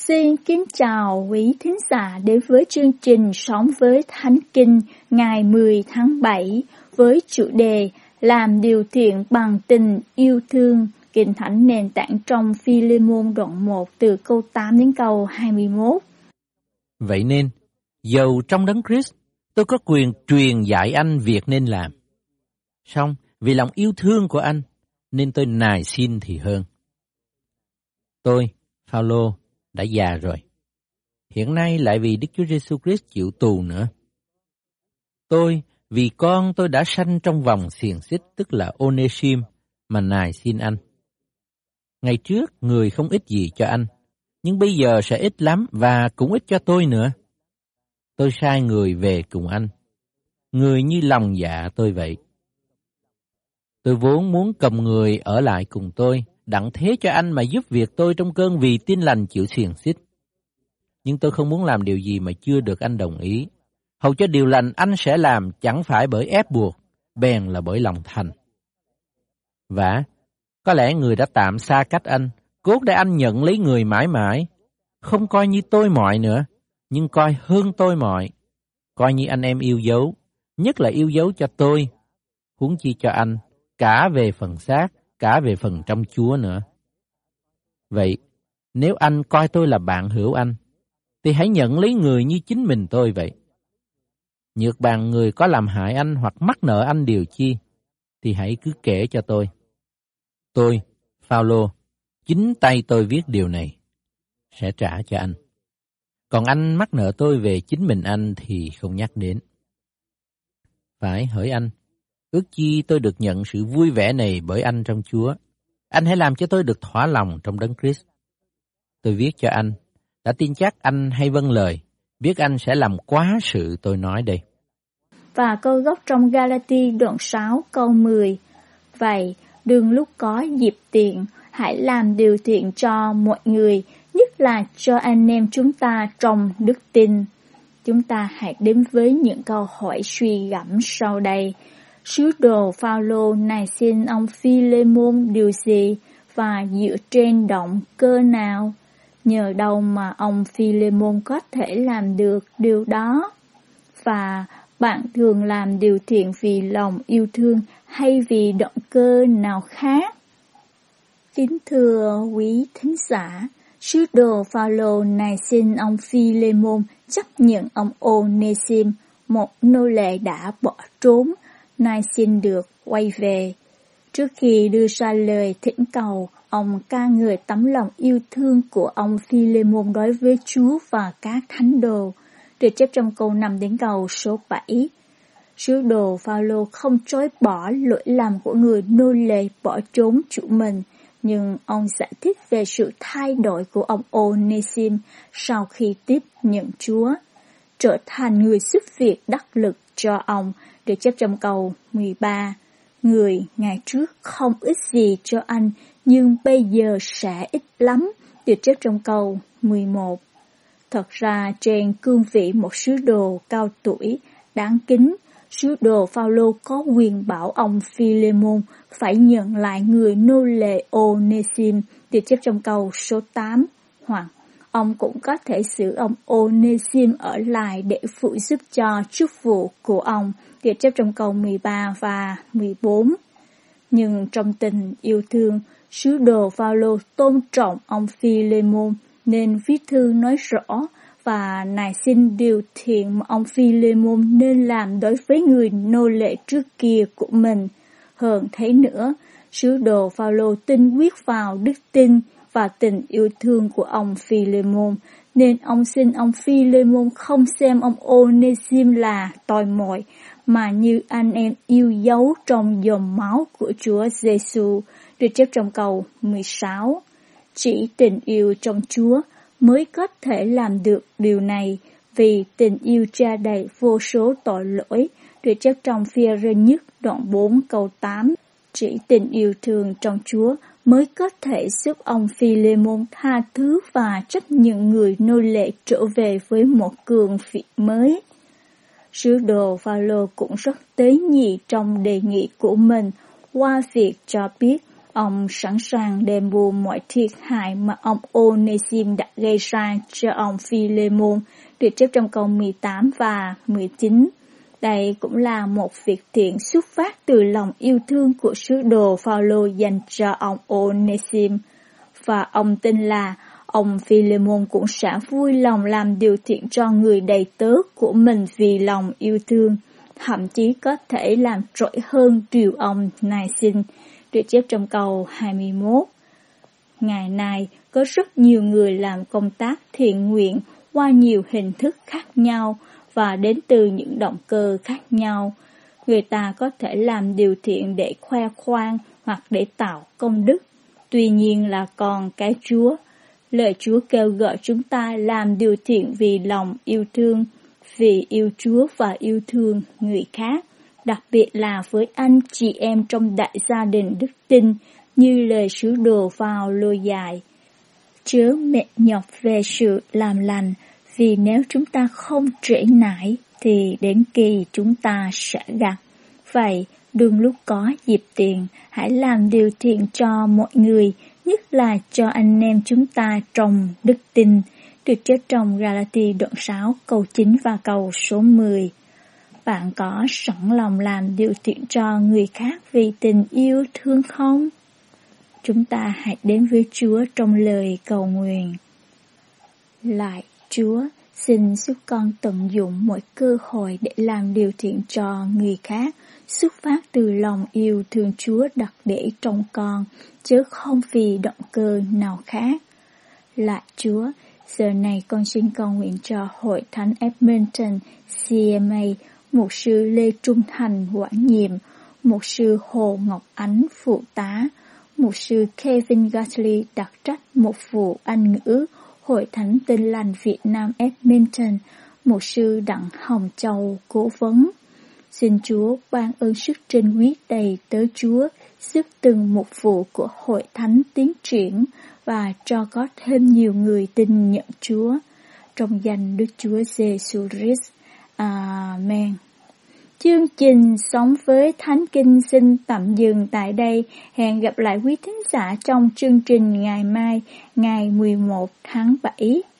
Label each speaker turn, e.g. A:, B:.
A: Xin kính chào quý thính giả đến với chương trình Sống với Thánh Kinh ngày 10 tháng 7 với chủ đề Làm điều thiện bằng tình yêu thương. Kinh Thánh nền tảng trong Phi-lê-môn đoạn 1 từ câu 8 đến câu 21.
B: Vậy nên, dầu trong Đấng Christ, tôi có quyền truyền dạy anh việc nên làm. Song vì lòng yêu thương của anh, nên tôi nài xin thì hơn. Tôi, Phao-lô, đã già rồi. Hiện nay lại vì Đức Chúa Giêsu Christ chịu tù nữa. Tôi, vì con tôi đã sanh trong vòng xiềng xích, tức là Onê-sim, mà nài xin anh. Ngày trước, người không ích gì cho anh, nhưng bây giờ sẽ ích lắm và cũng ích cho tôi nữa. Tôi sai người về cùng anh. Người như lòng dạ tôi vậy. Tôi vốn muốn cầm người ở lại cùng tôi, đặng thế cho anh mà giúp việc tôi trong cơn vì tin lành chịu xiềng xích. Nhưng tôi không muốn làm điều gì mà chưa được anh đồng ý. Hầu cho điều lành anh sẽ làm chẳng phải bởi ép buộc, bèn là bởi lòng thành. Và có lẽ người đã tạm xa cách anh, cốt để anh nhận lấy người mãi mãi, không coi như tôi mọi nữa, nhưng coi hơn tôi mọi, coi như anh em yêu dấu, nhất là yêu dấu cho tôi, huống chi cho anh, cả về phần xác, cả về phần trong Chúa nữa. Vậy, nếu anh coi tôi là bạn hữu anh, thì hãy nhận lấy người như chính mình tôi vậy. Nhược bằng người có làm hại anh hoặc mắc nợ anh điều chi, thì hãy cứ kể cho tôi. Tôi, Phao-lô, chính tay tôi viết điều này, sẽ trả cho anh. Còn anh mắc nợ tôi về chính mình anh thì không nhắc đến. Phải hỡi anh, ước chi tôi được nhận sự vui vẻ này bởi anh trong Chúa. Anh hãy làm cho tôi được thỏa lòng trong Đấng Christ. Tôi viết cho anh, đã tin chắc anh hay vâng lời, biết anh sẽ làm quá sự tôi nói đây.
A: Và câu gốc trong Ga-la-ti đoạn 6 câu 10. Vậy, đừng lúc có dịp tiện, hãy làm điều thiện cho mọi người, nhất là cho anh em chúng ta trong đức tin. Chúng ta hãy đến với những câu hỏi suy gẫm sau đây. Sứ đồ Phao-lô nài xin ông Phi-lê-môn điều gì và dựa trên động cơ nào? Nhờ đâu mà ông Phi-lê-môn có thể làm được điều đó? Và bạn thường làm điều thiện vì lòng yêu thương hay vì động cơ nào khác? Kính thưa quý thính giả, sứ đồ Phao-lô nài xin ông Phi-lê-môn chấp nhận ông Onê-sim, một nô lệ đã bỏ trốn, nài xin được quay về. Trước khi đưa ra lời thỉnh cầu, ông ca ngợi tấm lòng yêu thương của ông Phi-lê-môn đối với Chúa và các thánh đồ, được chép trong câu 5 đến câu số 7. Sứ đồ Phao-lô không chối bỏ lỗi lầm của người nô lệ bỏ trốn chủ mình, nhưng ông giải thích về sự thay đổi của ông Onê-sim sau khi tiếp nhận Chúa, trở thành người giúp việc đắc lực cho ông, được chép trong câu 13. Người ngày trước không ích gì cho anh, nhưng bây giờ sẽ ích lắm, được chép trong câu 11. Thật ra trên cương vị một sứ đồ cao tuổi, đáng kính, sứ đồ Phao-lô có quyền bảo ông Phi-lê-môn phải nhận lại người nô lệ Onê-sim, được chép trong câu số 8, hoặc ông cũng có thể giữ ông Onê-sim ở lại để phụ giúp cho chức vụ của ông, được chép trong câu 13 và 14. Nhưng trong tình yêu thương, sứ đồ Phao-lô tôn trọng ông Phi-lê-môn nên viết thư nói rõ và nài xin điều thiện mà ông Phi-lê-môn nên làm đối với người nô lệ trước kia của mình. Hơn thế nữa, sứ đồ Phao-lô tin quyết vào đức tin và tình yêu thương của ông Phi-lê-môn, nên ông xin ông Phi-lê-môn không xem ông Onê-sim là tồi mồi, mà như anh em yêu dấu trong dòng máu của Chúa Giêsu, được chép trong câu 16. Chỉ tình yêu trong Chúa mới có thể làm được điều này, vì tình yêu che đậy vô số tội lỗi, được chép trong Phi-e-rơ nhất đoạn 4 câu 8. Chỉ tình yêu thương trong Chúa mới có thể giúp ông Phi-lê-môn tha thứ và chấp nhận người nô lệ trở về với một cương vị mới. Sứ đồ Phao-lô cũng rất tế nhị trong đề nghị của mình qua việc cho biết Ông sẵn sàng đền bù mọi thiệt hại mà ông Onesimus đã gây ra cho ông Philemon, được chép trong câu 18 và 19. Đây cũng là một việc thiện xuất phát từ lòng yêu thương của sứ đồ Phaolô dành cho ông Onesimus, và ông tin là ông Philemon cũng sẽ vui lòng làm điều thiện cho người đầy tớ của mình vì lòng yêu thương, thậm chí có thể làm trội hơn điều ông này xin, được chép trong câu 21. Ngày nay, có rất nhiều người làm công tác thiện nguyện qua nhiều hình thức khác nhau và đến từ những động cơ khác nhau. Người ta có thể làm điều thiện để khoe khoang hoặc để tạo công đức. Tuy nhiên là còn cái Chúa. Lời Chúa kêu gọi chúng ta làm điều thiện vì lòng yêu thương, vì yêu Chúa và yêu thương người khác, đặc biệt là với anh chị em trong đại gia đình đức tin, như lời sứ đồ Phaolô dạy. Chớ mệt nhọc về sự làm lành, vì nếu chúng ta không trễ nải thì đến kỳ chúng ta sẽ gặt. Vậy, đừng lúc có dịp tiền, hãy làm điều thiện cho mọi người, nhất là cho anh em chúng ta trong đức tin, được chép trong Galati đoạn 6 câu 9 và câu số 10. Bạn có sẵn lòng làm điều thiện cho người khác vì tình yêu thương không? Chúng ta hãy đến với Chúa trong lời cầu nguyện. Lạy Chúa, xin giúp con tận dụng mọi cơ hội để làm điều thiện cho người khác, xuất phát từ lòng yêu thương Chúa đặt để trong con, chứ không vì động cơ nào khác. Lạy Chúa, giờ này con xin cầu nguyện cho Hội Thánh Edmonton CMA, mục sư Lê Trung Thành quản nhiệm, mục sư Hồ Ngọc Ánh phụ tá, mục sư Kevin Gatley đặc trách mục vụ Anh ngữ, Hội Thánh Tin Lành Việt Nam Edmonton, mục sư Đặng Hồng Châu cố vấn. Xin Chúa ban ơn sức trinh huyết đầy tớ Chúa, giúp từng mục vụ của Hội Thánh tiến triển và cho có thêm nhiều người tin nhận Chúa. Trong danh Đức Chúa Giêsu Christ. Amen. Chương trình Sống với Thánh Kinh xin tạm dừng tại đây. Hẹn gặp lại quý thính giả trong chương trình ngày mai, ngày 11 tháng 7.